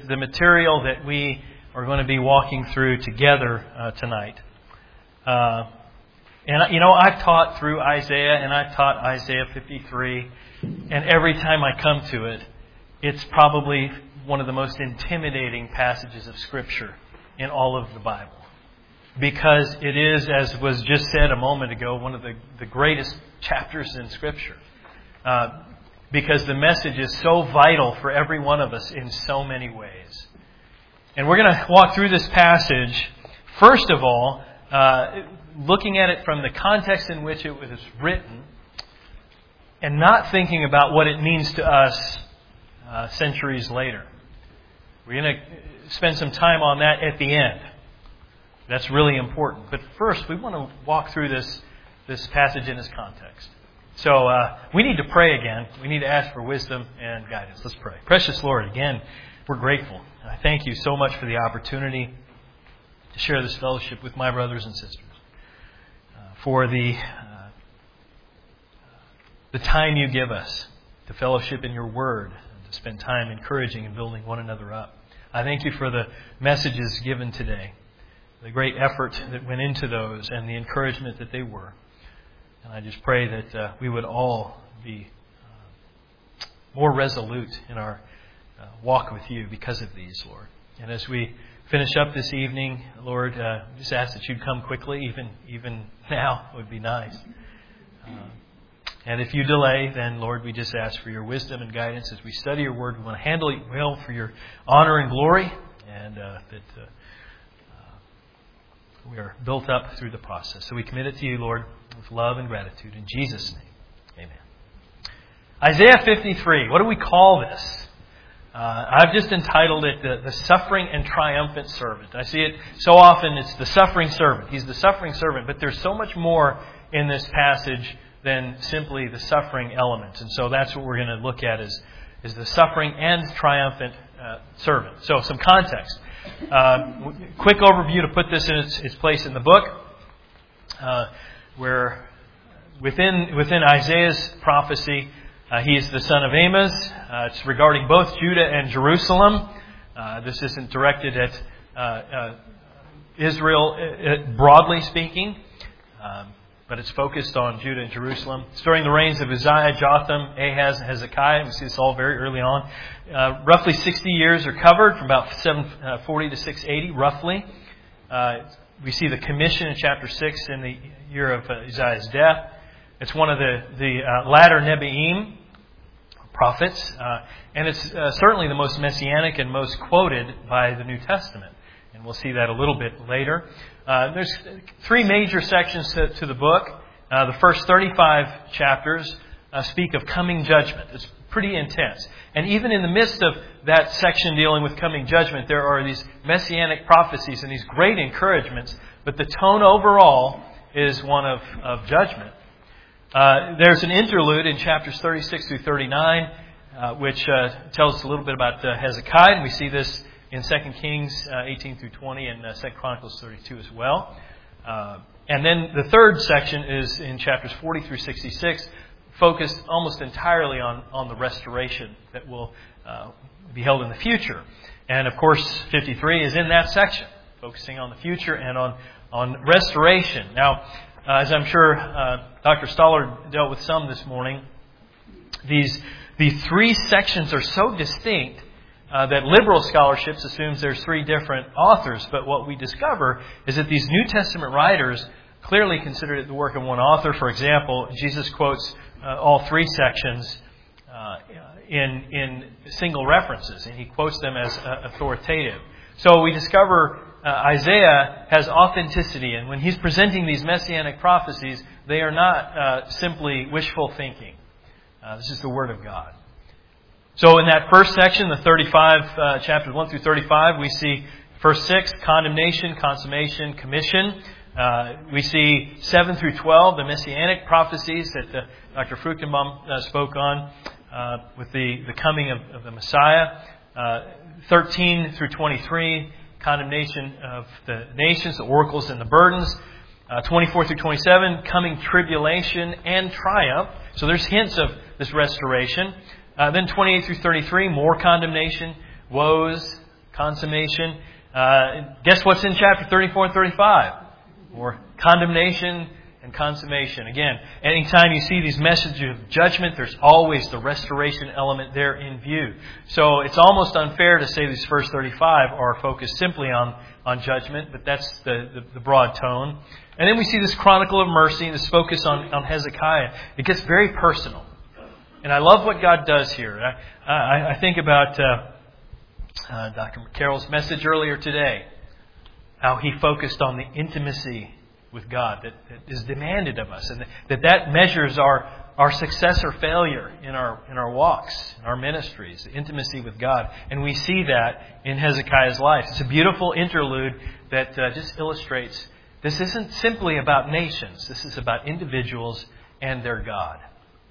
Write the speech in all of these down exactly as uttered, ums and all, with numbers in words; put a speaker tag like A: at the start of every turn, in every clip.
A: the material that we are going to be walking through together uh, tonight. Uh, and, you know, I've taught through Isaiah, and I've taught Isaiah fifty-three, and every time I come to it, it's probably one of the most intimidating passages of Scripture in all of the Bible. Because it is, as was just said a moment ago, one of the, the greatest chapters in Scripture. Uh, because the message is so vital for every one of us in so many ways. And we're going to walk through this passage, first of all, uh, looking at it from the context in which it was written, and not thinking about what it means to us uh, centuries later. We're going to spend some time on that at the end. That's really important. But first, we want to walk through this, this passage in its context. So uh, we need to pray again. We need to ask for wisdom and guidance. Let's pray. Precious Lord, again, we're grateful. I thank you so much for the opportunity to share this fellowship with my brothers and sisters. Uh, for the uh, the time you give us to fellowship in your Word, and to spend time encouraging and building one another up. I thank you for the messages given today, the great effort that went into those, and the encouragement that they were. And I just pray that uh, we would all be uh, more resolute in our uh, walk with you because of these, Lord. And as we finish up this evening, Lord, uh, just ask that you'd come quickly, even even now would be nice. Uh, and if you delay, then, Lord, we just ask for your wisdom and guidance as we study your word. We want to handle it well for your honor and glory, and uh, that uh, uh, we are built up through the process. So we commit it to you, Lord, with love and gratitude. In Jesus' name, amen. Isaiah fifty-three. What do we call this? Uh, I've just entitled it the, the Suffering and Triumphant Servant. I see it so often, it's the suffering servant. He's the suffering servant. But there's so much more in this passage than simply the suffering element. And so that's what we're going to look at is, is the suffering and triumphant uh, servant. So some context. Uh, quick overview to put this in its, its place in the book. Uh, where within within Isaiah's prophecy, uh, he is the son of Amos. Uh, it's regarding both Judah and Jerusalem. Uh, this isn't directed at uh, uh, Israel, uh, broadly speaking, um, but it's focused on Judah and Jerusalem. It's during the reigns of Uzziah, Jotham, Ahaz, and Hezekiah. We see this all very early on. Uh, roughly sixty years are covered, from about seven forty to six eighty, roughly. Uh, we see the commission in chapter six in the year of uh, Uzziah's death. It's one of the, the uh, latter Nebi'im, prophets, uh, and it's uh, certainly the most messianic and most quoted by the New Testament. And we'll see that a little bit later. Uh, there's three major sections to, to the book. Uh, the first thirty-five chapters uh, speak of coming judgment. It's pretty intense. And even in the midst of that section dealing with coming judgment, there are these messianic prophecies and these great encouragements. But the tone overall is one of, of judgment. Uh, there's an interlude in chapters thirty-six through thirty-nine, uh, which uh, tells us a little bit about uh, Hezekiah. And we see this in Second Kings uh, eighteen through twenty and uh, Second Chronicles thirty-two as well. Uh, and then the third section is in chapters forty through sixty-six, focused almost entirely on, on the restoration that will uh, be held in the future. And of course, fifty-three is in that section, focusing on the future and on, on restoration. Now, uh, as I'm sure uh, Doctor Stoller dealt with some this morning, these the three sections are so distinct uh, that liberal scholarship assumes there's three different authors. But what we discover is that these New Testament writers clearly considered it the work of one author. For example, Jesus quotes uh, all three sections uh, in in single references, and he quotes them as uh, authoritative. So we discover uh, Isaiah has authenticity, and when he's presenting these messianic prophecies, they are not uh, simply wishful thinking. Uh, this is the Word of God. So in that first section, the thirty-five uh, chapters one through thirty-five, we see verse six, condemnation, consummation, commission. Uh, we see seven through twelve, the messianic prophecies that uh, Doctor Fruchtenbaum uh, spoke on uh, with the, the coming of, of the Messiah. Uh, thirteen through twenty-three, condemnation of the nations, the oracles and the burdens. Uh, twenty-four through twenty-seven, coming tribulation and triumph. So there's hints of this restoration. Uh, then twenty-eight through thirty-three, more condemnation, woes, consummation. Uh, guess what's in chapter thirty-four and thirty-five? More condemnation and consummation. Again, anytime you see these messages of judgment, there's always the restoration element there in view. So it's almost unfair to say these first thirty-five are focused simply on, on judgment, but that's the, the, the broad tone. And then we see this chronicle of mercy, this focus on, on Hezekiah. It gets very personal. And I love what God does here. I, I, I think about uh, uh, Doctor Carroll's message earlier today, how he focused on the intimacy with God that, that is demanded of us, and that that measures our, our success or failure in our in our walks, in our ministries, the intimacy with God. And we see that in Hezekiah's life. It's a beautiful interlude that uh, just illustrates this isn't simply about nations. This is about individuals and their God.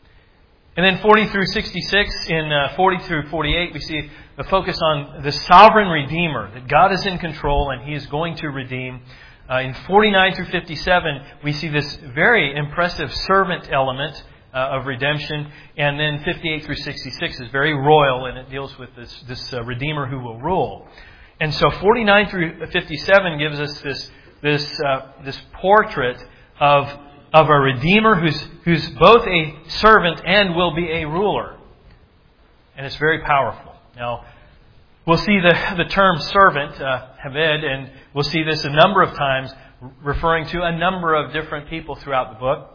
A: And then forty through sixty-six, in uh, forty through forty-eight, we see the focus on the sovereign Redeemer, that God is in control and He is going to redeem. Uh, in forty-nine through fifty-seven, we see this very impressive servant element uh, of redemption. And then fifty-eight through sixty-six is very royal, and it deals with this, this uh, Redeemer who will rule. And so forty-nine through fifty-seven gives us this this uh, this portrait of of a Redeemer who's who's both a servant and will be a ruler. And it's very powerful. Now, we'll see the, the term servant, uh, Haved, and we'll see this a number of times referring to a number of different people throughout the book.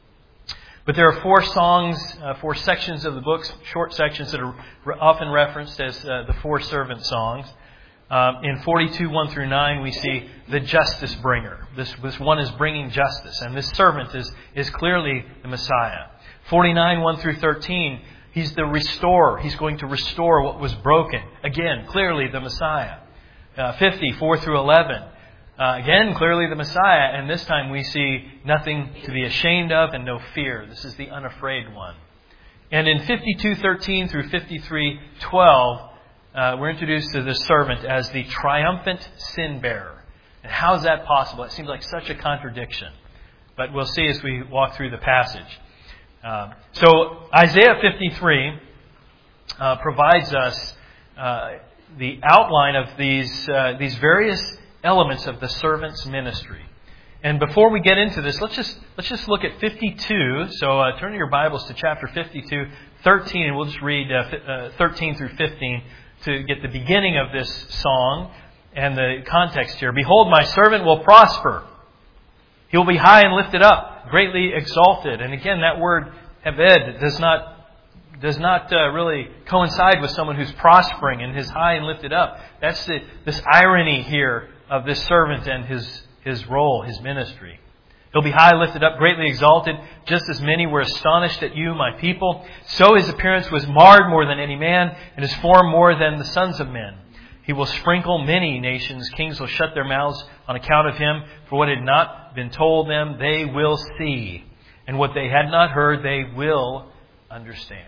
A: But there are four songs, uh, four sections of the book, short sections that are often referenced as uh, the four servant songs. Um, in forty-two, one through nine, we see the justice bringer. This, this one is bringing justice, and this servant is, is clearly the Messiah. forty-nine, one through thirteen, He's the restorer. He's going to restore what was broken. Again, clearly the Messiah. Uh, fifty, four through eleven. Uh, again, clearly the Messiah. And this time we see nothing to be ashamed of and no fear. This is the unafraid one. And in fifty-two, thirteen through fifty-three, twelve, uh, we're introduced to this servant as the triumphant sin bearer. And how is that possible? It seems like such a contradiction. But we'll see as we walk through the passage. Uh, so Isaiah fifty-three uh, provides us uh, the outline of these uh, these various elements of the servant's ministry. And before we get into this, let's just let's just look at fifty-two. So uh, turn your Bibles to chapter fifty-two, thirteen, and we'll just read uh, uh, thirteen through fifteen to get the beginning of this song and the context here. Behold, my servant will prosper. He will be high and lifted up, greatly exalted. And again, that word Haved does not does not uh, really coincide with someone who's prospering and is high and lifted up. That's the, this irony here of this servant and his his role, his ministry. He'll be high, lifted up, greatly exalted, just as many were astonished at you, my people. So his appearance was marred more than any man, and his form more than the sons of men. He will sprinkle many nations. Kings will shut their mouths on account of him. For what had not been told them, they will see. And what they had not heard, they will understand.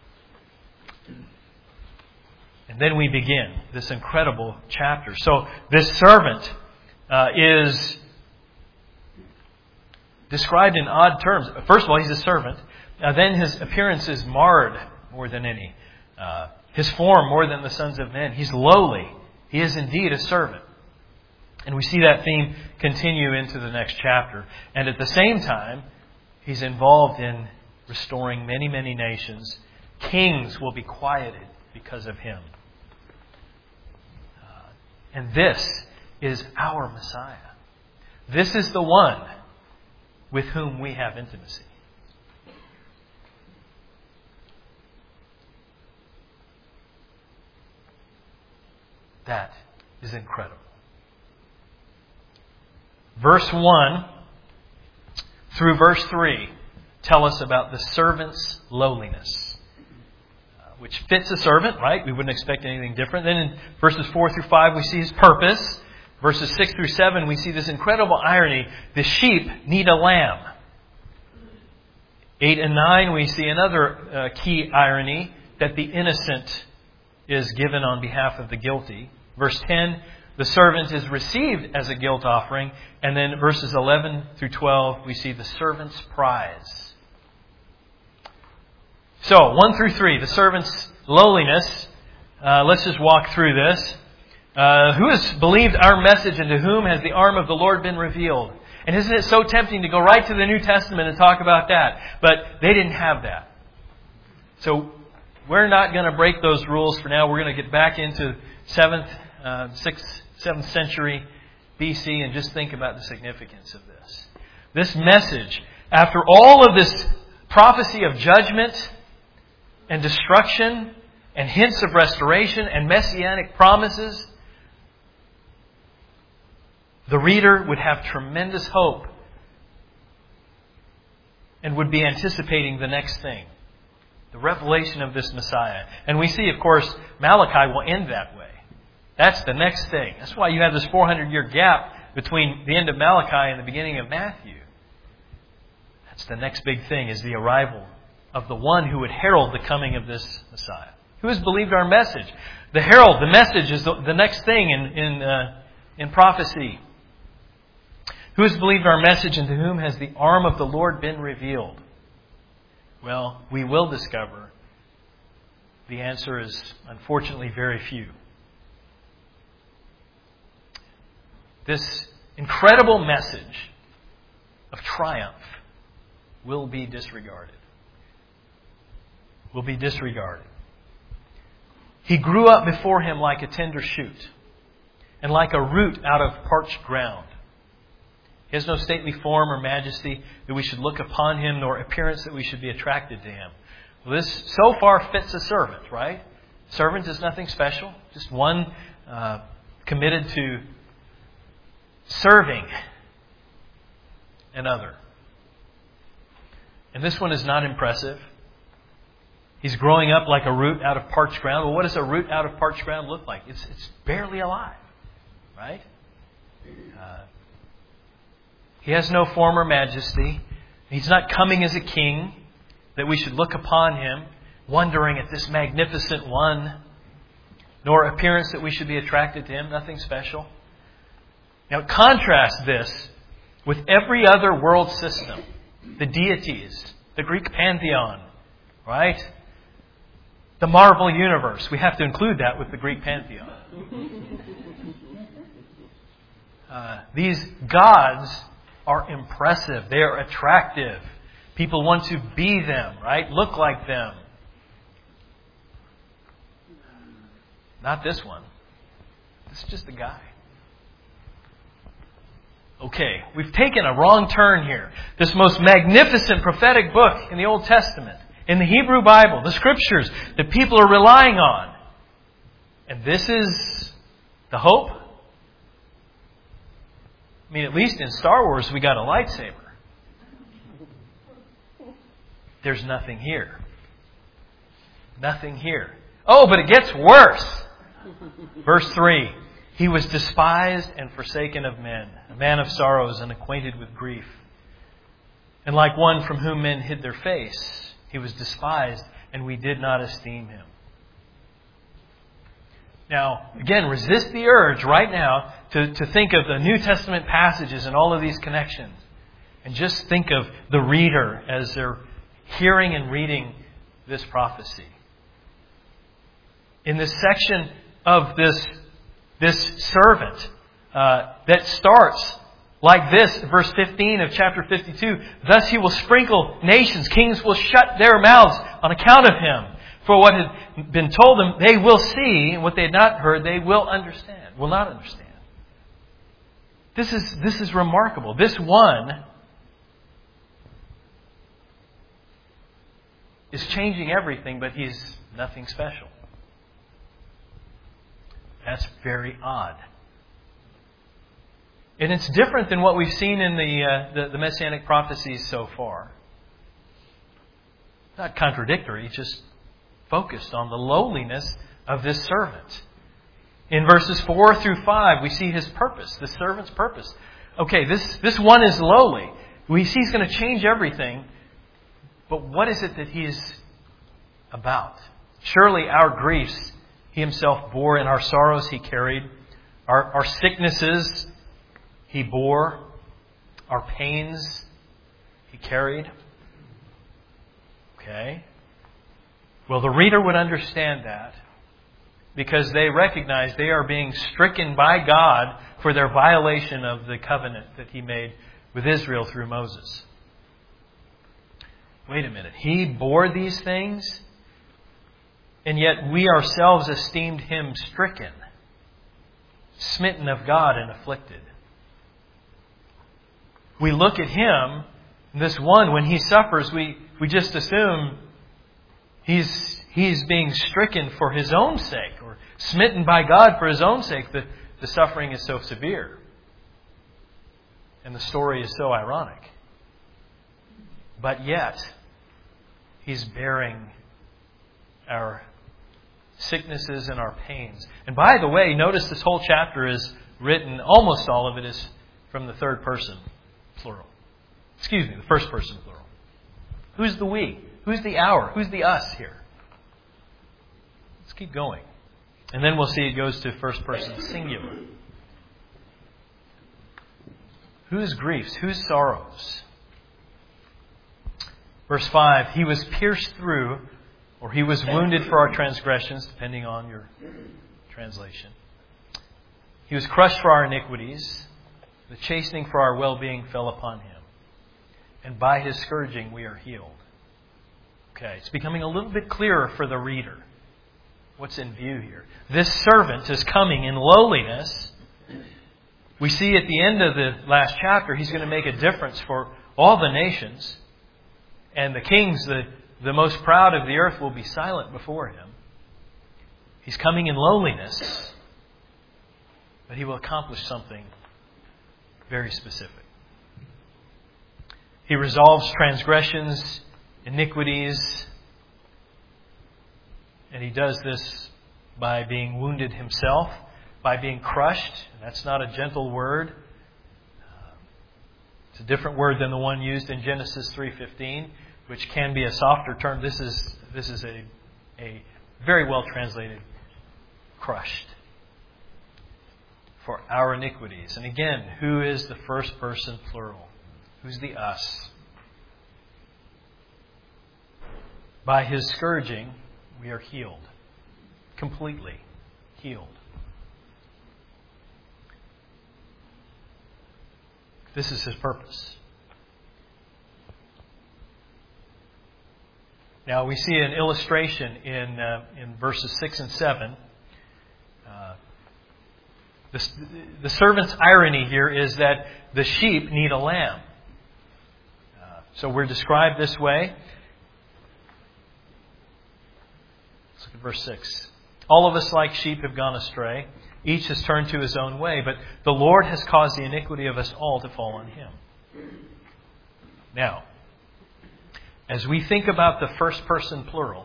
A: And then we begin this incredible chapter. So this servant uh, is described in odd terms. First of all, he's a servant. Uh, then his appearance is marred more than any. Uh, his form more than the sons of men. He's lowly. He is indeed a servant. And we see that theme continue into the next chapter. And at the same time, he's involved in restoring many, many nations. Kings will be quieted because of him. Uh, and this is our Messiah. This is the one with whom we have intimacy. That is incredible. Verse one through verse three tell us about the servant's lowliness, uh, which fits a servant, right? We wouldn't expect anything different. Then in verses four through five, we see his purpose. Verses six through seven, we see this incredible irony. The sheep need a lamb. eight and nine, we see another uh, key irony, that the innocent is given on behalf of the guilty. Verse ten, the servant is received as a guilt offering. And then verses eleven through twelve, we see the servant's prize. So, one through three, the servant's lowliness. Uh, let's just walk through this. Uh, who has believed our message, and to whom has the arm of the Lord been revealed? And isn't it so tempting to go right to the New Testament and talk about that? But they didn't have that. So we're not going to break those rules for now. We're going to get back into seventh, uh, sixth, seventh century B C and just think about the significance of this. This message, after all of this prophecy of judgment and destruction and hints of restoration and messianic promises, the reader would have tremendous hope and would be anticipating the next thing, the revelation of this Messiah. And we see, of course, Malachi will end that way. That's the next thing. That's why you have this four hundred year gap between the end of Malachi and the beginning of Matthew. That's the next big thing, is the arrival of the one who would herald the coming of this Messiah. Who has believed our message? The herald, the message, is the, the next thing in in, uh, in prophecy. Who has believed our message, and to whom has the arm of the Lord been revealed? Well, we will discover the answer is, unfortunately, very few. This incredible message of triumph will be disregarded. Will be disregarded. He grew up before him like a tender shoot, and like a root out of parched ground. He has no stately form or majesty that we should look upon him, nor appearance that we should be attracted to him. Well, this so far fits a servant, right? Servant is nothing special, just one uh, committed to serving another. And this one is not impressive. He's growing up like a root out of parched ground. Well, what does a root out of parched ground look like? It's, it's barely alive, right? Uh, He has no form or majesty. He's not coming as a king that we should look upon him, wondering at this magnificent one, nor appearance that we should be attracted to him. Nothing special. Now contrast this with every other world system. The deities, the Greek pantheon, right? The Marvel universe. We have to include that with the Greek pantheon. Uh, these gods are impressive. They are attractive. People want to be them, right? Look like them. Not this one. This is just a guy. Okay, we've taken a wrong turn here. This most magnificent prophetic book in the Old Testament, in the Hebrew Bible, the Scriptures that people are relying on. And this is the hope? I mean, at least in Star Wars, we got a lightsaber. There's nothing here. Nothing here. Oh, but it gets worse. Verse three. He was despised and forsaken of men, a man of sorrows and acquainted with grief. And like one from whom men hid their face, he was despised, and we did not esteem him. Now, again, resist the urge right now to, to think of the New Testament passages and all of these connections. And just think of the reader as they're hearing and reading this prophecy. In this section of this, this servant uh, that starts like this, verse fifteen of chapter fifty-two, thus he will sprinkle nations, kings will shut their mouths on account of him. For what had been told them, they will see, and what they had not heard, they will understand, will not understand. This is, this is remarkable. This one is changing everything, but he's nothing special. That's very odd. And it's different than what we've seen in the, uh, the, the Messianic prophecies so far. Not contradictory, just focused on the lowliness of this servant. In verses four through five, we see his purpose, the servant's purpose. Okay, this, this one is lowly. We see he's going to change everything. But what is it that he is about? Surely our griefs he himself bore, and our sorrows he carried. Our, our sicknesses he bore. Our pains he carried. Okay. Well, the reader would understand that because they recognize they are being stricken by God for their violation of the covenant that He made with Israel through Moses. Wait a minute. He bore these things, and yet we ourselves esteemed Him stricken, smitten of God and afflicted. We look at Him, this one, when He suffers, we, we just assume He's He's being stricken for His own sake, or smitten by God for His own sake. The, the suffering is so severe. And the story is so ironic. But yet, He's bearing our sicknesses and our pains. And by the way, notice this whole chapter is written, almost all of it is from the third person, plural. Excuse me, the first person, plural. Who's the we? Who's the our? Who's the us here? Let's keep going. And then we'll see it goes to first person singular. Whose griefs? Whose sorrows? Verse five, He was pierced through, or He was wounded for our transgressions, depending on your translation. He was crushed for our iniquities. The chastening for our well-being fell upon Him. And by His scourging we are healed. Okay, it's becoming a little bit clearer for the reader what's in view here. This servant is coming in lowliness. We see at the end of the last chapter, He's going to make a difference for all the nations. And the kings, the, the most proud of the earth, will be silent before Him. He's coming in lowliness, but He will accomplish something very specific. He resolves transgressions, iniquities, and He does this by being wounded Himself, by being crushed. That's not a gentle word. It's a different word than the one used in Genesis three fifteen, which can be a softer term. This is this is a, a very well translated crushed for our iniquities. And again, who is the first person plural? Who's the us? By His scourging, we are healed. Completely healed. This is His purpose. Now we see an illustration in uh, in verses six and seven. Uh, the, the servant's irony here is that the sheep need a lamb. Uh, so we're described this way. Let's look at verse six. All of us like sheep have gone astray. Each has turned to his own way, but the Lord has caused the iniquity of us all to fall on Him. Now, as we think about the first person plural,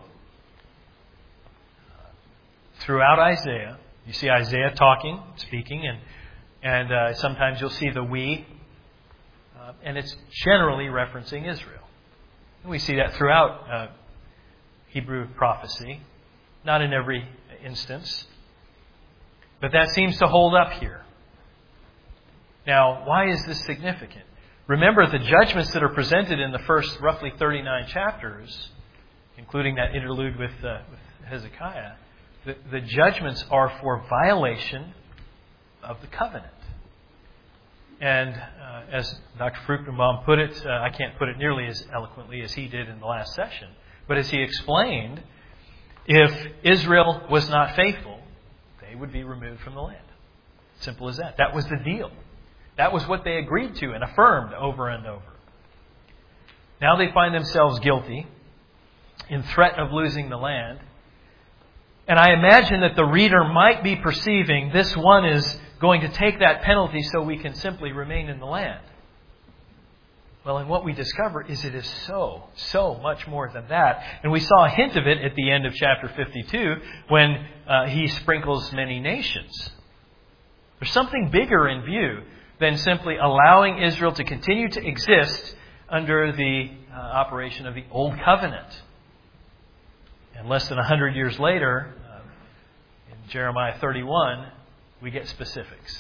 A: throughout Isaiah, you see Isaiah talking, speaking, and and uh, sometimes you'll see the we, uh, and it's generally referencing Israel. And we see that throughout uh, Hebrew prophecy, not in every instance. But that seems to hold up here. Now, why is this significant? Remember, the judgments that are presented in the first roughly thirty-nine chapters, including that interlude with, uh, with Hezekiah, the, the judgments are for violation of the covenant. And uh, as Doctor Fruchtenbaum put it, uh, I can't put it nearly as eloquently as he did in the last session, but as he explained, if Israel was not faithful, they would be removed from the land. Simple as that. That was the deal. That was what they agreed to and affirmed over and over. Now they find themselves guilty, in threat of losing the land. And I imagine that the reader might be perceiving this one is going to take that penalty so we can simply remain in the land. Well, and what we discover is it is so, so much more than that. And we saw a hint of it at the end of chapter fifty-two when uh, He sprinkles many nations. There's something bigger in view than simply allowing Israel to continue to exist under the uh, operation of the Old Covenant. And less than a hundred years later, uh, in Jeremiah thirty-one, we get specifics.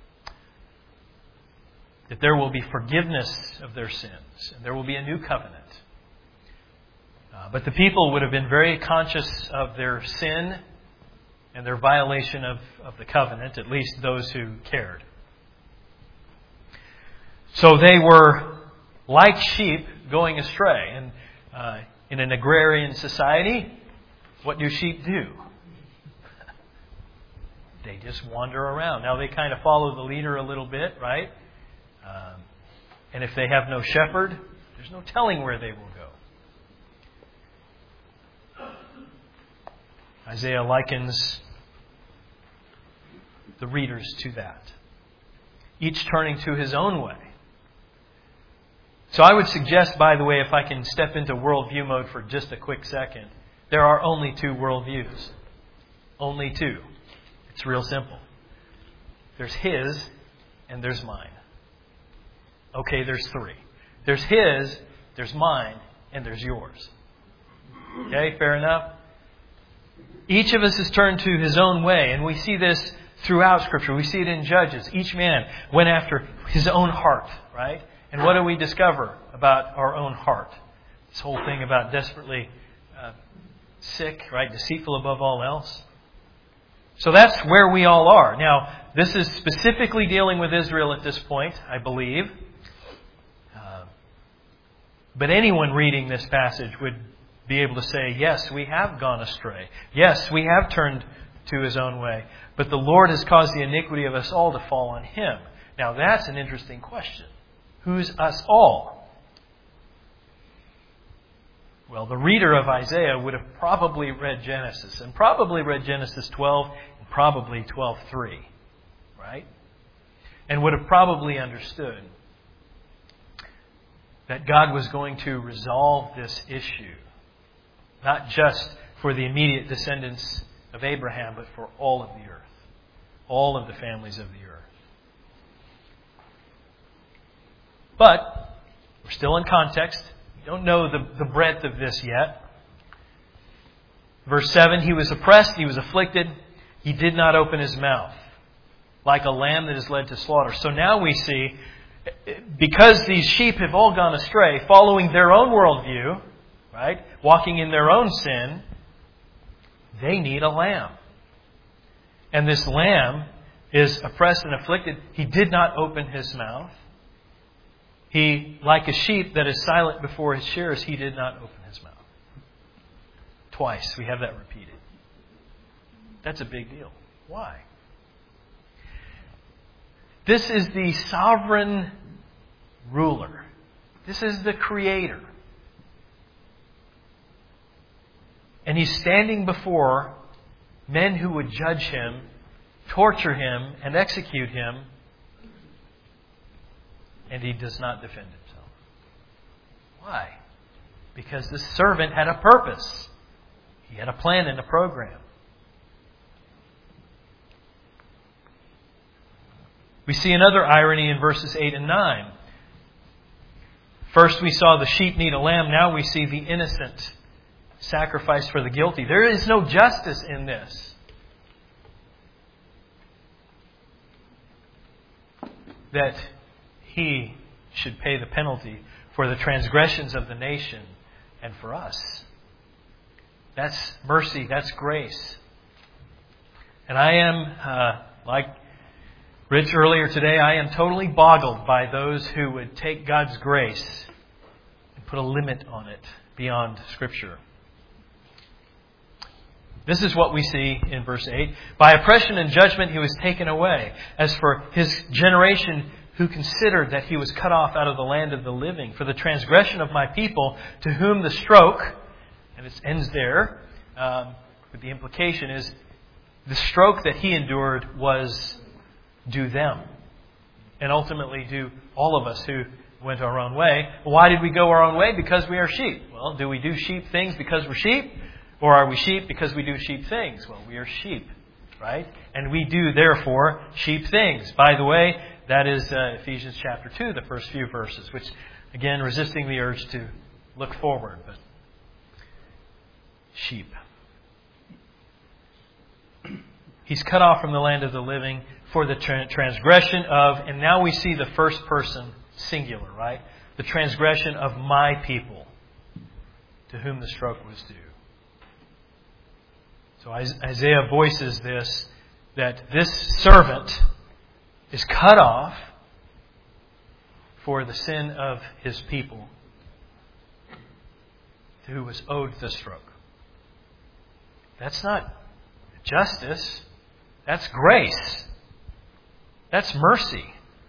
A: That there will be forgiveness of their sins. And there will be a new covenant. Uh, but the people would have been very conscious of their sin and their violation of, of the covenant, at least those who cared. So they were like sheep going astray. And uh, in an agrarian society, what do sheep do? They just wander around. Now they kind of follow the leader a little bit, right? Um, and if they have no shepherd, there's no telling where they will go. Isaiah likens the readers to that, each turning to his own way. So I would suggest, by the way, if I can step into worldview mode for just a quick second, there are only two worldviews. Only two. It's real simple. There's his and there's mine. Okay, there's three. There's his, there's mine, and there's yours. Okay, fair enough? Each of us has turned to his own way, and we see this throughout Scripture. We see it in Judges. Each man went after his own heart, right? And what do we discover about our own heart? This whole thing about desperately uh, sick, right? Deceitful above all else. So that's where we all are. Now, this is specifically dealing with Israel at this point, I believe. Uh, but anyone reading this passage would be able to say, yes, we have gone astray. Yes, we have turned to his own way. But the Lord has caused the iniquity of us all to fall on him. Now, that's an interesting question. Who's us all? Well, the reader of Isaiah would have probably read Genesis, and probably read Genesis twelve, and probably twelve three, right? And would have probably understood that God was going to resolve this issue, not just for the immediate descendants of Abraham, but for all of the earth, all of the families of the earth. But we're still in context. We don't know the, the breadth of this yet. Verse seven, he was oppressed, he was afflicted, he did not open his mouth, like a lamb that is led to slaughter. So now we see, because these sheep have all gone astray, following their own worldview, right, walking in their own sin, they need a lamb. And this lamb is oppressed and afflicted. He did not open his mouth. He, like a sheep that is silent before his shearers, he did not open his mouth. Twice we have that repeated. That's a big deal. Why? This is the sovereign ruler. This is the creator. And he's standing before men who would judge him, torture him, and execute him. And he does not defend himself. Why? Because the servant had a purpose. He had a plan and a program. We see another irony in verses eight and nine. First we saw the sheep need a lamb. Now we see the innocent sacrifice for the guilty. There is no justice in this. That he should pay the penalty for the transgressions of the nation and for us. That's mercy. That's grace. And I am, uh, like Rich earlier today, I am totally boggled by those who would take God's grace and put a limit on it beyond Scripture. This is what we see in verse eight. By oppression and judgment he was taken away. As for his generation who considered that he was cut off out of the land of the living, for the transgression of my people, to whom the stroke, and it ends there, um, but the implication is the stroke that he endured was due them. And ultimately due all of us who went our own way. Why did we go our own way? Because we are sheep. Well, do we do sheep things because we're sheep? Or are we sheep because we do sheep things? Well, we are sheep, right? And we do, therefore, sheep things. By the way, that is uh, Ephesians chapter two, the first few verses, which, again, resisting the urge to look forward. But sheep. He's cut off from the land of the living for the tra- transgression of, and now we see the first person singular, right? The transgression of my people, to whom the stroke was due. So Isaiah voices this, that this servant is cut off for the sin of his people, who was owed the stroke. That's not justice. That's grace. That's mercy.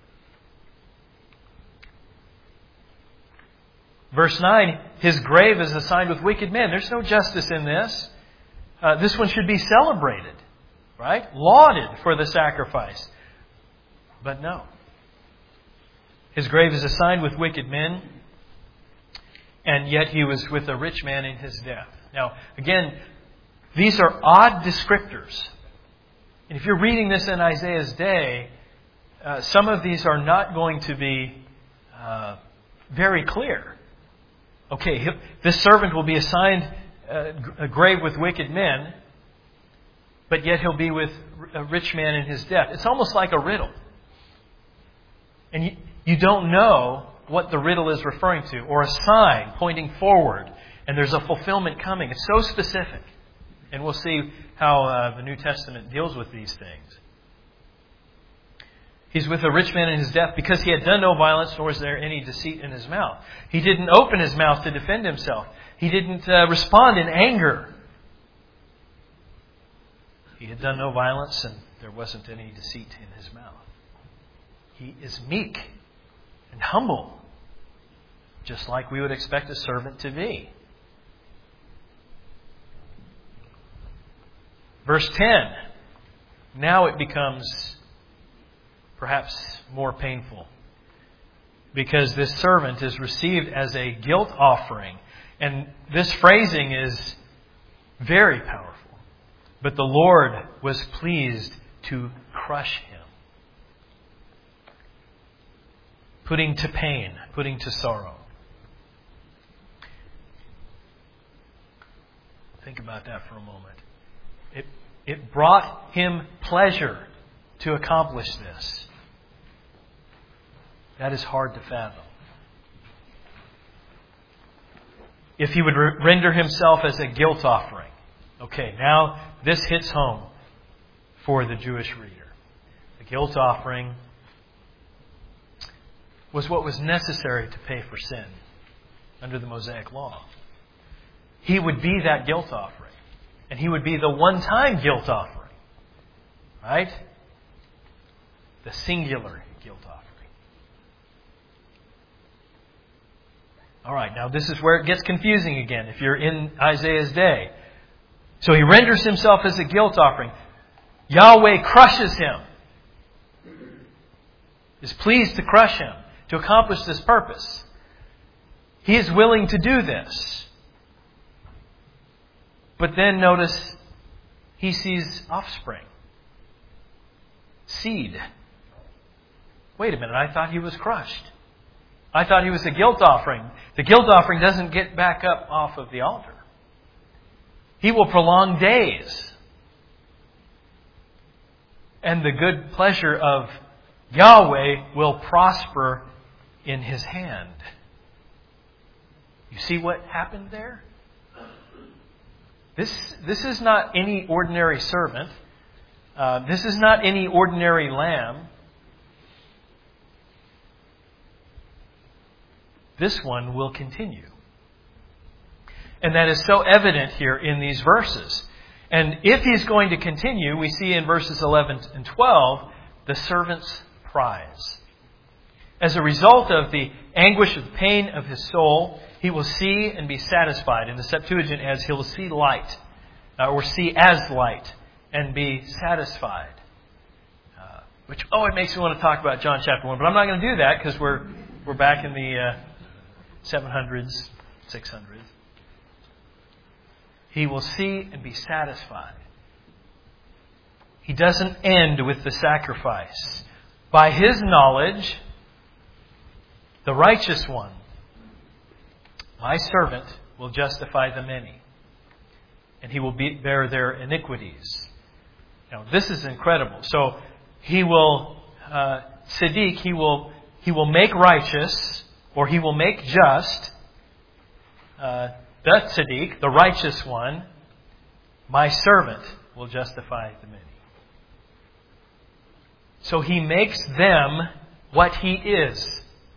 A: Verse nine, his grave is assigned with wicked men. There's no justice in this. Uh, this one should be celebrated, right? Lauded for the sacrifice. But no. His grave is assigned with wicked men, and yet he was with a rich man in his death. Now, again, these are odd descriptors. And if you're reading this in Isaiah's day, uh, some of these are not going to be uh, very clear. Okay, this servant will be assigned a grave with wicked men, but yet he'll be with a rich man in his death. It's almost like a riddle. And you, you don't know what the riddle is referring to, or a sign pointing forward, and there's a fulfillment coming. It's so specific. And we'll see how uh, the New Testament deals with these things. He's with a rich man in his death because he had done no violence, nor is there any deceit in his mouth. He didn't open his mouth to defend himself. He didn't uh, respond in anger. He had done no violence, and there wasn't any deceit in his mouth. He is meek and humble, just like we would expect a servant to be. Verse ten. Now it becomes perhaps more painful, because this servant is received as a guilt offering. And this phrasing is very powerful. But the Lord was pleased to crush him, putting to pain, putting to sorrow. Think about that for a moment. It, it brought him pleasure to accomplish this. That is hard to fathom. If he would re- render himself as a guilt offering. Okay, now this hits home for the Jewish reader. The guilt offering was what was necessary to pay for sin under the Mosaic Law. He would be that guilt offering. And he would be the one-time guilt offering. Right? The singular guilt offering. All right, now this is where it gets confusing again if you're in Isaiah's day. So he renders himself as a guilt offering. Yahweh crushes him. Is pleased to crush him, to accomplish this purpose. He is willing to do this. But then notice, he sees offspring. Seed. Wait a minute, I thought he was crushed. I thought he was a guilt offering. The guilt offering doesn't get back up off of the altar. He will prolong days. And the good pleasure of Yahweh will prosper in his hand. You see what happened there? This, this is not any ordinary servant. Uh, this is not any ordinary lamb. This one will continue. And that is so evident here in these verses. And if he's going to continue, we see in verses eleven and twelve, the servant's prize. As a result of the anguish of the pain of his soul, he will see and be satisfied. In the Septuagint, as he'll see light, uh, or see as light, and be satisfied. Uh, which, oh, it makes me want to talk about John chapter one, but I'm not going to do that because we're we're back in the uh, seven hundreds, six hundreds. He will see and be satisfied. He doesn't end with the sacrifice. By his knowledge, the righteous one, my servant, will justify the many, and he will be, bear their iniquities. Now, this is incredible. So, he will, uh, Siddiq, he will, he will make righteous, or he will make just, uh, the Tzaddik, the righteous one, My servant will justify the many. So He makes them what He is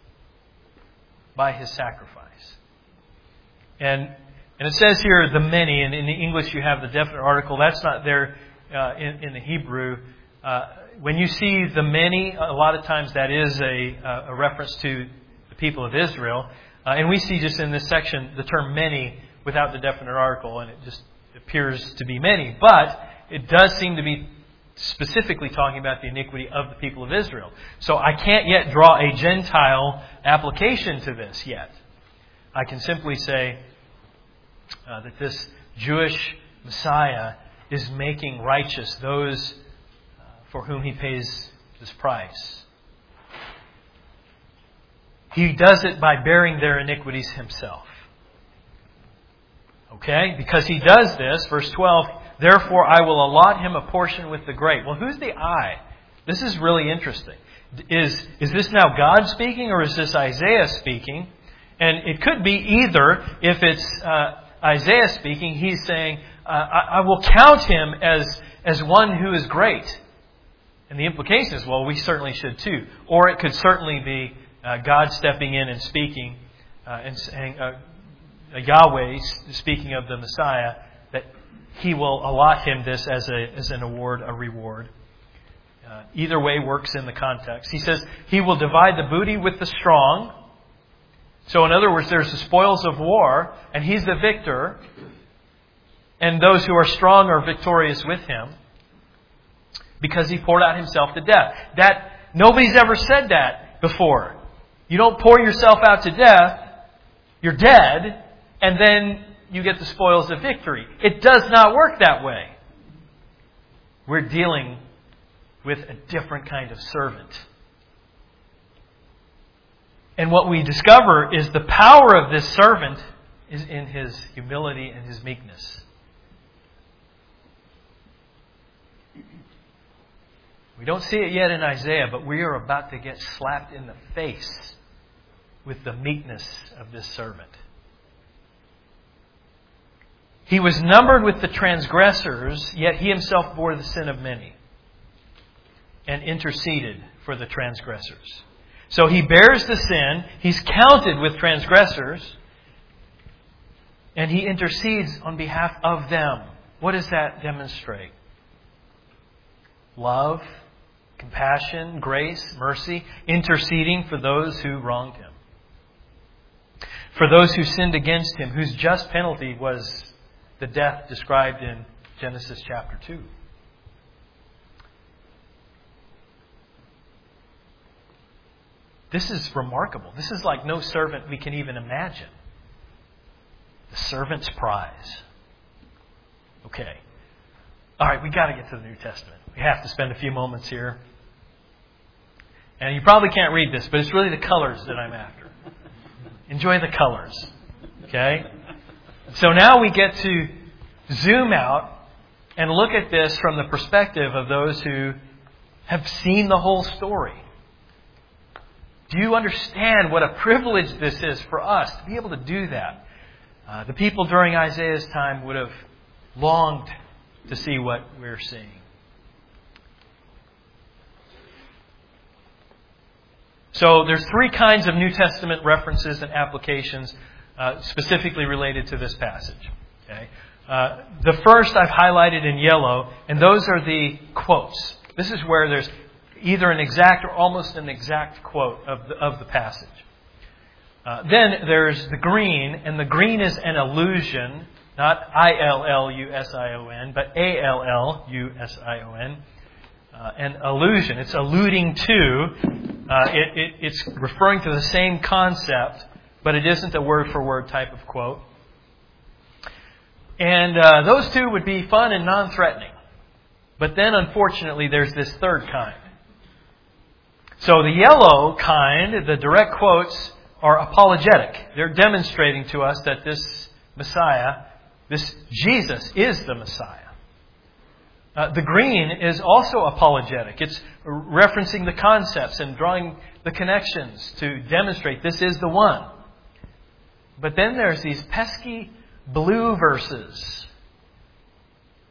A: by His sacrifice. And and it says here, the many, and in the English you have the definite article. That's not there uh, in, in the Hebrew. Uh, when you see the many, a lot of times that is a, a reference to the people of Israel. Uh, and we see just in this section the term many without the definite article, and it just appears to be many. But it does seem to be specifically talking about the iniquity of the people of Israel. So I can't yet draw a Gentile application to this yet. I can simply say uh, that this Jewish Messiah is making righteous those uh, for whom He pays this price. He does it by bearing their iniquities Himself. Okay? Because He does this, verse twelve, therefore I will allot him a portion with the great. Well, who's the I? This is really interesting. Is, is this now God speaking, or is this Isaiah speaking? And it could be either. If it's uh, Isaiah speaking, he's saying, uh, I, I will count him as, as one who is great. And the implication is, well, we certainly should too. Or it could certainly be uh, God stepping in and speaking, uh, and saying, uh, Yahweh speaking of the Messiah, that He will allot him this as a as an award, a reward. Uh, either way works in the context. He says He will divide the booty with the strong. So in other words, there's the spoils of war, and He's the victor, and those who are strong are victorious with Him, because He poured out Himself to death. That nobody's ever said that before. You don't pour yourself out to death, you're dead, and then you get the spoils of victory. It does not work that way. We're dealing with a different kind of servant. And what we discover is the power of this servant is in His humility and His meekness. We don't see it yet in Isaiah, but we are about to get slapped in the face with the meekness of this servant. He was numbered with the transgressors, yet He Himself bore the sin of many and interceded for the transgressors. So He bears the sin, He's counted with transgressors, and He intercedes on behalf of them. What does that demonstrate? Love, compassion, grace, mercy, interceding for those who wronged Him. For those who sinned against Him, whose just penalty was the death described in Genesis chapter two. This is remarkable. This is like no servant we can even imagine. The servant's prize. Okay. All right, we got to get to the New Testament. We have to spend a few moments here. And you probably can't read this, but it's really the colors that I'm after. Enjoy the colors. Okay? So now we get to zoom out and look at this from the perspective of those who have seen the whole story. Do you understand what a privilege this is for us to be able to do that? Uh, the people during Isaiah's time would have longed to see what we're seeing. So there's three kinds of New Testament references and applications uh, specifically related to this passage. Okay, uh, the first I've highlighted in yellow, and those are the quotes. This is where there's either an exact or almost an exact quote of the, of the passage. Uh, then there's the green, and the green is an allusion, not I L L U S I O N, but A L L U S I O N. Uh, an allusion. It's alluding to, uh, it, it, it's referring to the same concept, but it isn't a word-for-word type of quote. And uh, those two would be fun and non-threatening. But then, unfortunately, there's this third kind. So the yellow kind, the direct quotes, are apologetic. They're demonstrating to us that this Messiah, this Jesus, is the Messiah. Uh, the green is also apologetic. It's referencing the concepts and drawing the connections to demonstrate this is the one. But then there's these pesky blue verses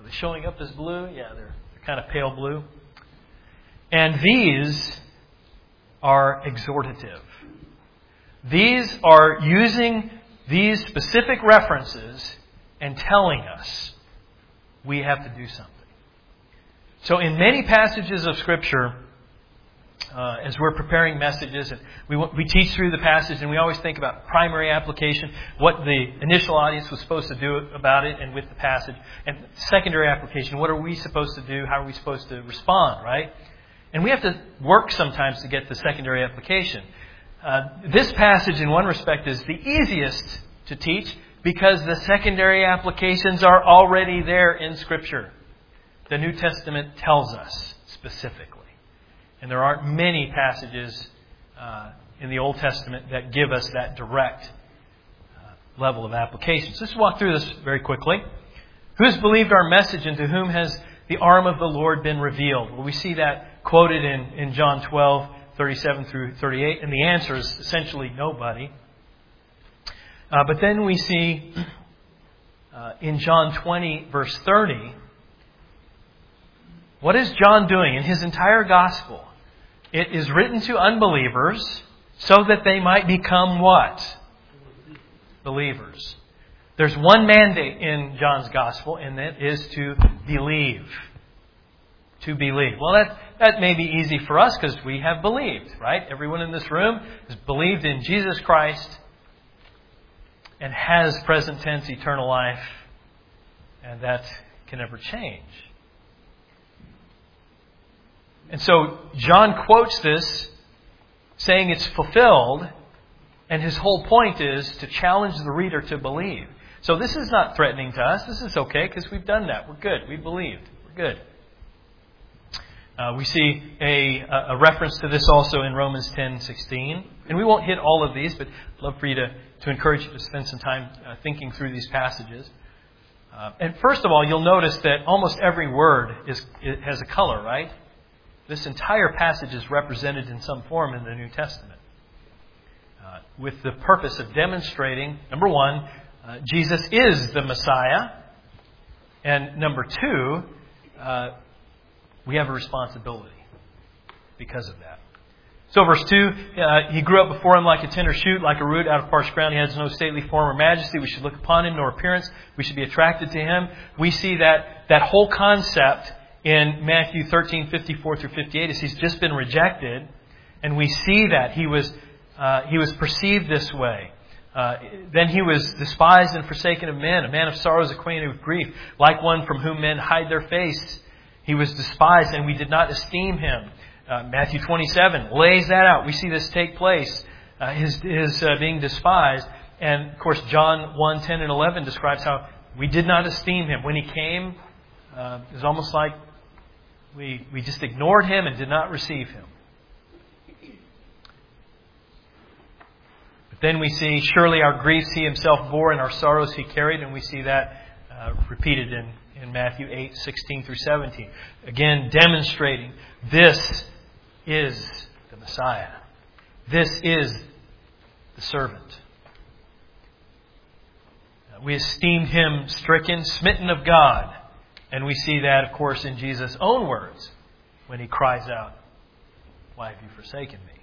A: Are they showing up as blue? Yeah, they're, they're kind of pale blue. And these are exhortative. These are using these specific references and telling us we have to do something. So in many passages of Scripture, uh, as we're preparing messages, and we we teach through the passage, and we always think about primary application, what the initial audience was supposed to do about it and with the passage, and secondary application, what are we supposed to do, how are we supposed to respond, right? And we have to work sometimes to get the secondary application. Uh, this passage, in one respect, is the easiest to teach because the secondary applications are already there in Scripture. The New Testament tells us specifically. And there aren't many passages uh, in the Old Testament that give us that direct uh, level of application. So let's walk through this very quickly. Who has believed our message, and to whom has the arm of the Lord been revealed? Well, we see that quoted in, in John twelve, thirty-seven through thirty-eight, and the answer is essentially nobody. Uh, but then we see uh, in John twenty, verse thirty, what is John doing in his entire gospel? It is written to unbelievers so that they might become what? Believers. There's one mandate in John's gospel, and that is to believe. To believe. Well, that, that may be easy for us because we have believed, right? Everyone in this room has believed in Jesus Christ and has present tense eternal life, and that can never change. And so John quotes this, saying it's fulfilled, and his whole point is to challenge the reader to believe. So this is not threatening to us. This is okay because we've done that. We're good. We believed. We're good. Uh, we see a, a reference to this also in Romans ten sixteen. And we won't hit all of these, but I'd love for you to, to encourage you to spend some time uh, thinking through these passages. Uh, and first of all, you'll notice that almost every word is it has a color, right? This entire passage is represented in some form in the New Testament. Uh, with the purpose of demonstrating, number one, uh, Jesus is the Messiah. And number two, uh, we have a responsibility because of that. So verse two, uh, he grew up before him like a tender shoot, like a root out of parched ground. He has no stately form or majesty. We should look upon him, nor appearance. We should be attracted to him. We see that that whole concept in Matthew thirteen, fifty-four through fifty-eight, as he's just been rejected, and we see that he was uh, he was perceived this way. Uh, then he was despised and forsaken of men, a man of sorrows, acquainted with grief, like one from whom men hide their face. He was despised, and we did not esteem him. Uh, Matthew twenty-seven lays that out. We see this take place, uh, his his uh, being despised, and of course John one, ten and eleven describes how we did not esteem him when he came. Uh, it was almost like We we just ignored him and did not receive him. But then we see, surely our griefs he himself bore and our sorrows he carried. And we see that uh, repeated in, in Matthew eight, sixteen through seventeen. Again, demonstrating this is the Messiah. This is the servant. Uh, we esteemed him stricken, smitten of God. And we see that, of course, in Jesus' own words when he cries out, "Why have you forsaken me?"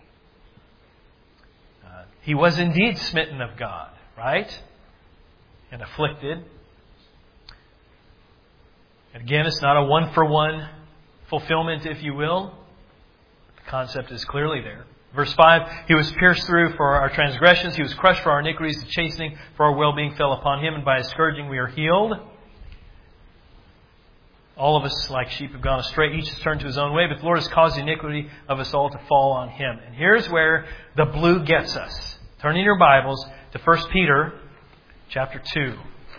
A: Uh, he was indeed smitten of God, right? And afflicted. And again, it's not a one-for-one fulfillment, if you will. The concept is clearly there. Verse five, he was pierced through for our transgressions. He was crushed for our iniquities. The chastening for our well-being fell upon him. And by his scourging we are healed. All of us, like sheep, have gone astray. Each has turned to his own way. But the Lord has caused the iniquity of us all to fall on him. And here's where the blue gets us. Turn in your Bibles to First Peter chapter two.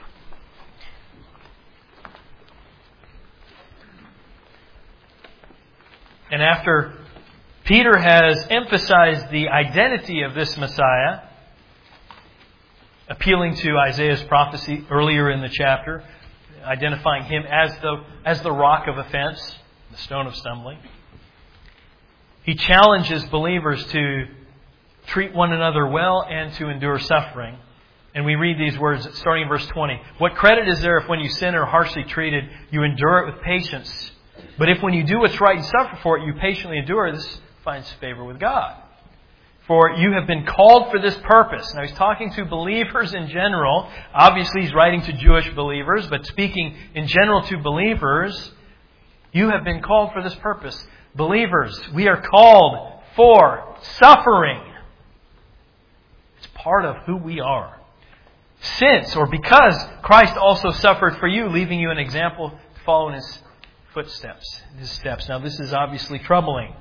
A: And after Peter has emphasized the identity of this Messiah, appealing to Isaiah's prophecy earlier in the chapter, identifying him as the as the rock of offense, the stone of stumbling. He challenges believers to treat one another well and to endure suffering. And we read these words starting in verse twenty. What credit is there if when you sin or are harshly treated, you endure it with patience? But if when you do what's right and suffer for it, you patiently endure, this finds favor with God. For you have been called for this purpose. Now he's talking to believers in general. Obviously he's writing to Jewish believers, but speaking in general to believers, you have been called for this purpose. Believers, we are called for suffering. It's part of who we are. Since, or because, Christ also suffered for you, leaving you an example to follow in His footsteps, His steps. Now this is obviously troubling.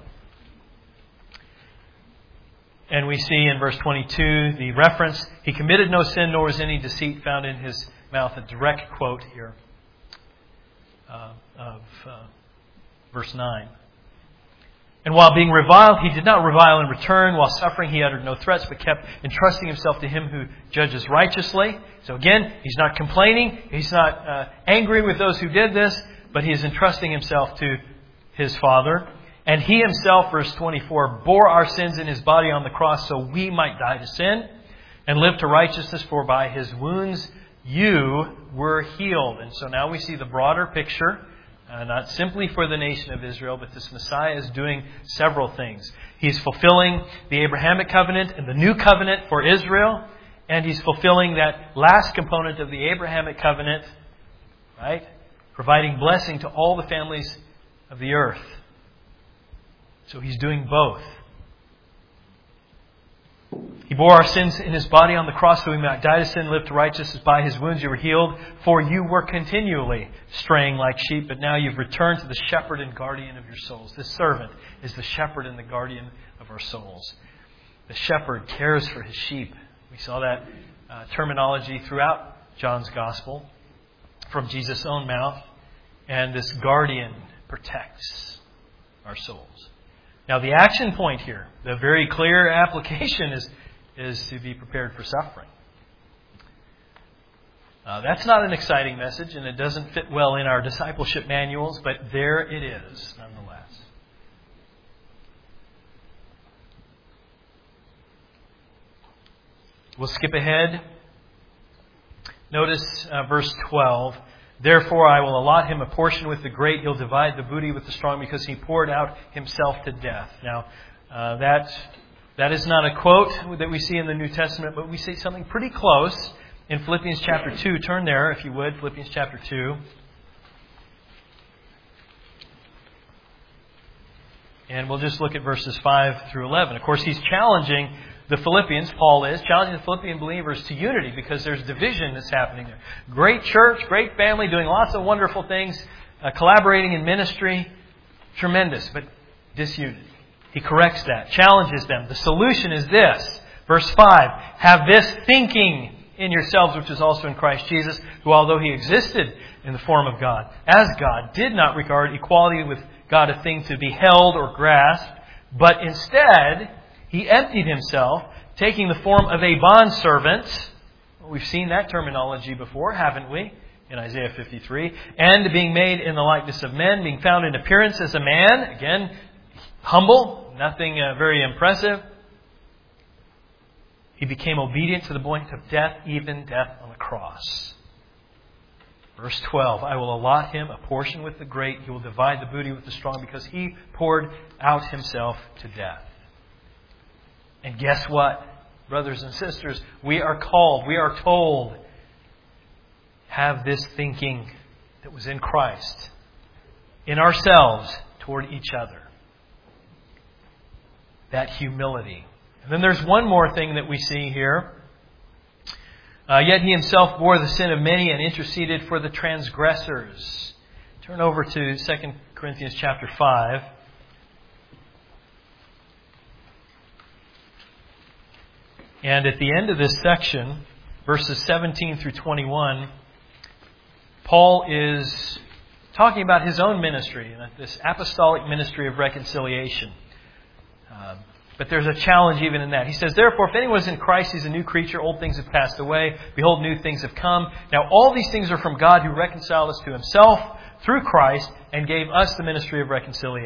A: And we see in verse twenty-two the reference, He committed no sin, nor was any deceit found in His mouth. A direct quote here uh, of uh, verse nine. And while being reviled, He did not revile in return. While suffering, He uttered no threats, but kept entrusting Himself to Him who judges righteously. So again, He's not complaining. He's not uh, angry with those who did this, but He is entrusting Himself to His Father. And He Himself, verse twenty-four, bore our sins in His body on the cross so we might die to sin and live to righteousness, for by His wounds you were healed. And so now we see the broader picture. Uh, not simply for the nation of Israel, but this Messiah is doing several things. He's fulfilling the Abrahamic covenant and the new covenant for Israel, and He's fulfilling that last component of the Abrahamic covenant, right? Providing blessing to all the families of the earth. So He's doing both. He bore our sins in His body on the cross so we might die to sin and live to righteousness. By His wounds you were healed. For you were continually straying like sheep, but now you've returned to the shepherd and guardian of your souls. This servant is the shepherd and the guardian of our souls. The shepherd cares for his sheep. We saw that uh, terminology throughout John's Gospel from Jesus' own mouth. And this guardian protects our souls. Now the action point here, the very clear application is, is to be prepared for suffering. Uh, that's not an exciting message, and it doesn't fit well in our discipleship manuals, but there it is nonetheless. We'll skip ahead. Notice uh, verse twelve. Therefore I will allot him a portion with the great. He'll divide the booty with the strong because he poured out himself to death. Now, uh, that, that is not a quote that we see in the New Testament, but we see something pretty close in Philippians chapter two. Turn there, if you would, Philippians chapter two. And we'll just look at verses five through eleven. Of course, he's challenging the Philippians, Paul is, challenging the Philippian believers to unity because there's division that's happening there. Great church, great family, doing lots of wonderful things, uh, collaborating in ministry. Tremendous, but disunity. He corrects that, challenges them. The solution is this. Verse five, have this thinking in yourselves, which is also in Christ Jesus, who although He existed in the form of God, as God, did not regard equality with God a thing to be held or grasped, but instead He emptied Himself, taking the form of a bondservant. We've seen that terminology before, haven't we? In Isaiah fifty-three. And being made in the likeness of men, being found in appearance as a man. Again, humble, nothing uh, very impressive. He became obedient to the point of death, even death on the cross. Verse twelve, I will allot him a portion with the great. He will divide the booty with the strong because he poured out himself to death. And guess what, brothers and sisters? We are called, we are told, have this thinking that was in Christ, in ourselves, toward each other. That humility. And then there's one more thing that we see here. Uh, yet He Himself bore the sin of many and interceded for the transgressors. Turn over to Second Corinthians chapter five. And at the end of this section, verses seventeen through twenty-one, Paul is talking about his own ministry, this apostolic ministry of reconciliation. Uh, but there's a challenge even in that. He says, therefore, if anyone is in Christ, he's a new creature. Old things have passed away. Behold, new things have come. Now, all these things are from God, who reconciled us to Himself through Christ and gave us the ministry of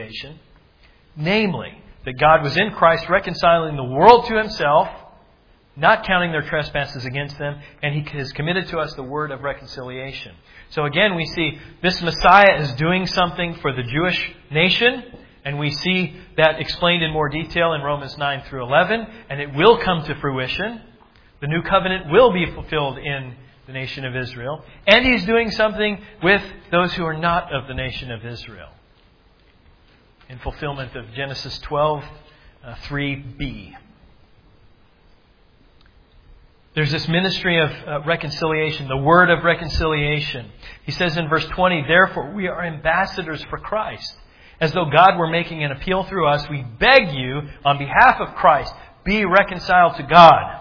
A: reconciliation. Namely, that God was in Christ reconciling the world to Himself, not counting their trespasses against them, and He has committed to us the word of reconciliation. So again, we see this Messiah is doing something for the Jewish nation, and we see that explained in more detail in Romans nine through eleven, and it will come to fruition. The new covenant will be fulfilled in the nation of Israel, and He's doing something with those who are not of the nation of Israel, in fulfillment of Genesis twelve, three b. There's this ministry of uh, reconciliation, the word of reconciliation. He says in verse twenty, "Therefore we are ambassadors for Christ. As though God were making an appeal through us, we beg you on behalf of Christ, be reconciled to God.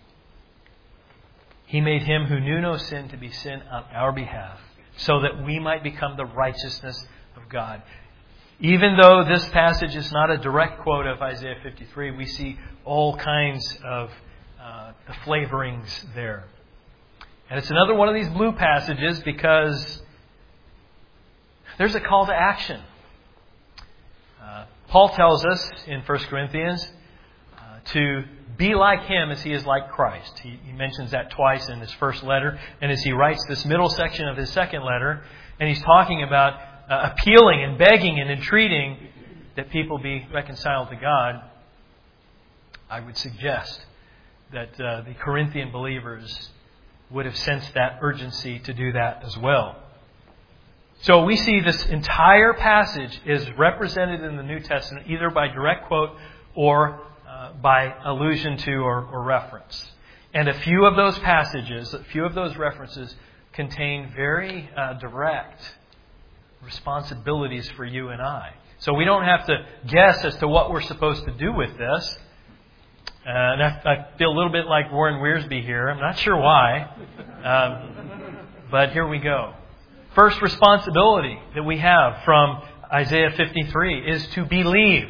A: He made Him who knew no sin to be sin on our behalf, so that we might become the righteousness of God." Even though this passage is not a direct quote of Isaiah fifty-three, we see all kinds of uh, the flavorings there. And it's another one of these blue passages because there's a call to action. Uh, Paul tells us in First Corinthians uh, to be like Him as He is like Christ. He, he mentions that twice in his first letter. And as he writes this middle section of his second letter, and he's talking about uh, appealing and begging and entreating that people be reconciled to God, I would suggest that uh, the Corinthian believers would have sensed that urgency to do that as well. So we see this entire passage is represented in the New Testament either by direct quote or uh, by allusion to or, or reference. And a few of those passages, a few of those references contain very uh, direct responsibilities for you and I. So we don't have to guess as to what we're supposed to do with this. Uh, and I, I feel a little bit like Warren Wiersbe here. I'm not sure why. Um, but here we go. First responsibility that we have from Isaiah fifty-three is to believe.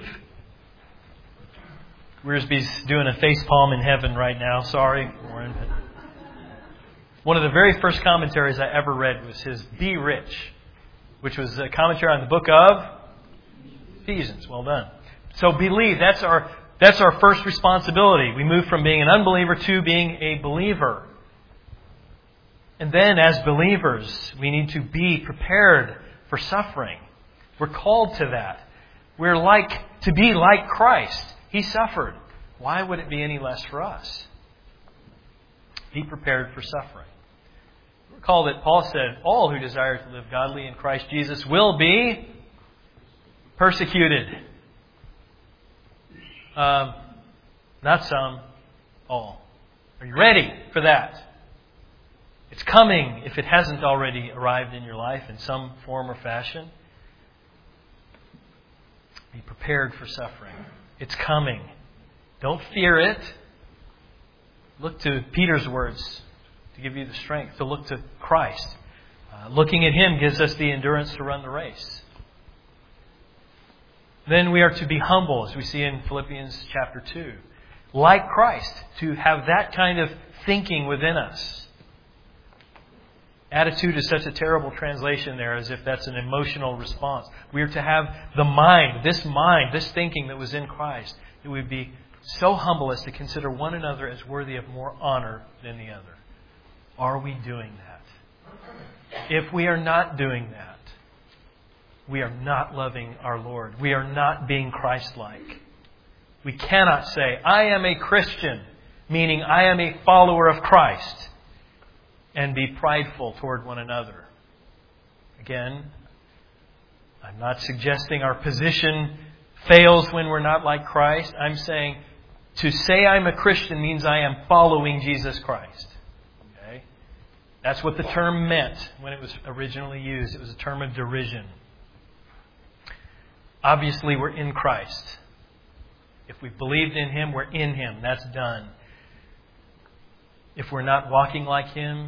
A: Wiersbe's doing a facepalm in heaven right now. Sorry, Warren. One of the very first commentaries I ever read was his Be Rich, which was a commentary on the book of Ephesians. Well done. So believe, that's our that's our first responsibility. We move from being an unbeliever to being a believer. And then as believers, we need to be prepared for suffering. We're called to that. We're like to be like Christ. He suffered. Why would it be any less for us? Be prepared for suffering. Recall that Paul said, all who desire to live godly in Christ Jesus will be persecuted. Um, not some, all. Are you ready for that? It's coming if it hasn't already arrived in your life in some form or fashion. Be prepared for suffering. It's coming. Don't fear it. Look to Peter's words to give you the strength to look to Christ. Uh, looking at Him gives us the endurance to run the race. Then we are to be humble, as we see in Philippians chapter two. Like Christ, to have that kind of thinking within us. Attitude is such a terrible translation there, as if that's an emotional response. We are to have the mind, this mind, this thinking that was in Christ, that we'd be so humble as to consider one another as worthy of more honor than the other. Are we doing that? If we are not doing that, we are not loving our Lord. We are not being Christ-like. We cannot say, I am a Christian, meaning I am a follower of Christ, and be prideful toward one another. Again, I'm not suggesting our position fails when we're not like Christ. I'm saying to say I'm a Christian means I am following Jesus Christ. Okay? That's what the term meant when it was originally used. It was a term of derision. Obviously, we're in Christ. If we've believed in Him, we're in Him. That's done. If we're not walking like Him,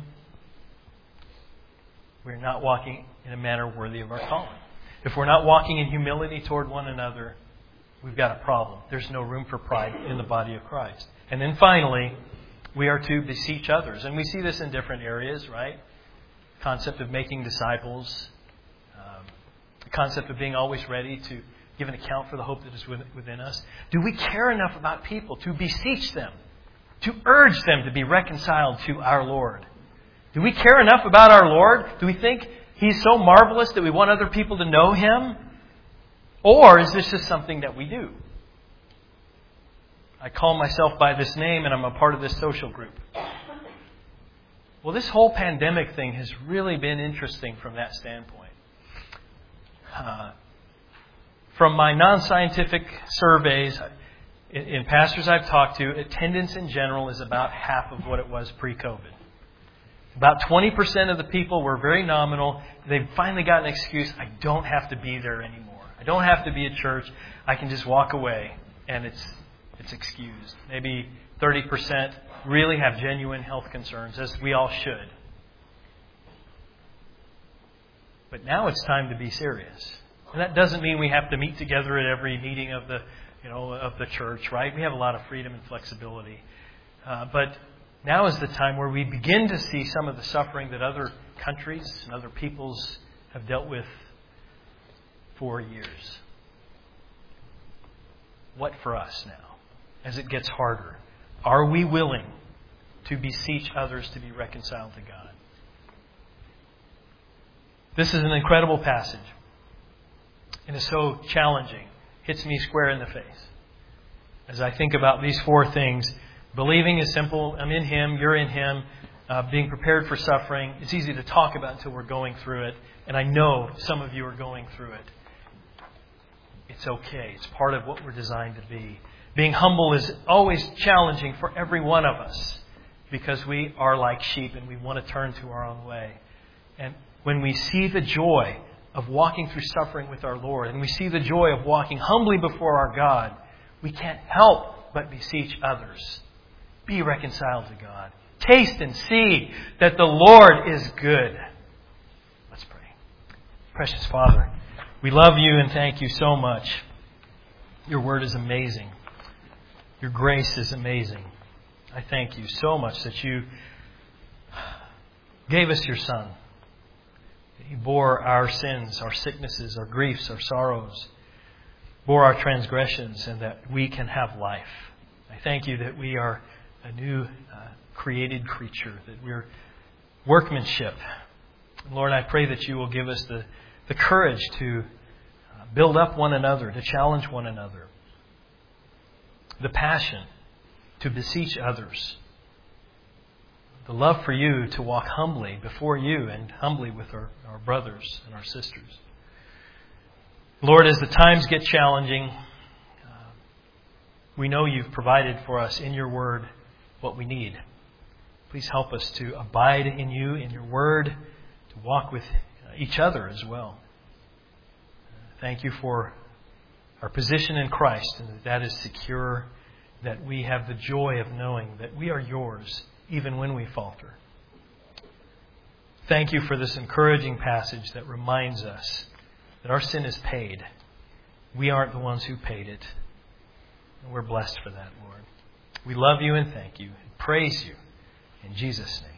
A: we're not walking in a manner worthy of our calling. If we're not walking in humility toward one another, we've got a problem. There's no room for pride in the body of Christ. And then finally, we are to beseech others. And we see this in different areas, right? The concept of making disciples. Um, the concept of being always ready to give an account for the hope that is within us. Do we care enough about people to beseech them to urge them to be reconciled to our Lord. Do we care enough about our Lord? Do we think He's so marvelous that we want other people to know Him? Or is this just something that we do? I call myself by this name and I'm a part of this social group. Well, this whole pandemic thing has really been interesting from that standpoint. Uh, from my non-scientific surveys, in, in pastors I've talked to, attendance in general is about half of what it was pre-COVID. About twenty percent of the people were very nominal. They've finally got an excuse. I don't have to be there anymore. I don't have to be at church. I can just walk away, and it's it's excused. Maybe thirty percent really have genuine health concerns, as we all should. But now it's time to be serious. And that doesn't mean we have to meet together at every meeting of the, you know, of the church, right? We have a lot of freedom and flexibility. Uh, but now is the time where we begin to see some of the suffering that other countries and other peoples have dealt with for years. What for us now, as it gets harder? Are we willing to beseech others to be reconciled to God? This is an incredible passage. And it's so challenging. Hits me square in the face. As I think about these four things, believing is simple. I'm in Him, you're in Him. Uh, being prepared for suffering. It's easy to talk about until we're going through it. And I know some of you are going through it. It's okay. It's part of what we're designed to be. Being humble is always challenging for every one of us because we are like sheep and we want to turn to our own way. And when we see the joy of walking through suffering with our Lord and we see the joy of walking humbly before our God, we can't help but beseech others. Be reconciled to God. Taste and see that the Lord is good. Let's pray. Precious Father, we love You and thank You so much. Your word is amazing. Your grace is amazing. I thank You so much that You gave us Your Son. He bore our sins, our sicknesses, our griefs, our sorrows, bore our transgressions, and that we can have life. I thank You that we are a new uh, created creature, that we're workmanship. Lord, I pray that You will give us the, the courage to build up one another, to challenge one another, the passion to beseech others, the love for You to walk humbly before You and humbly with our, our brothers and our sisters. Lord, as the times get challenging, uh, we know You've provided for us in Your Word what we need. Please help us to abide in You, in Your Word, to walk with each other as well. Thank You for our position in Christ, and that that is secure, that we have the joy of knowing that we are Yours, even when we falter. Thank You for this encouraging passage that reminds us that our sin is paid. We aren't the ones who paid it. And we're blessed for that, Lord. We love You and thank You and praise You in Jesus' name.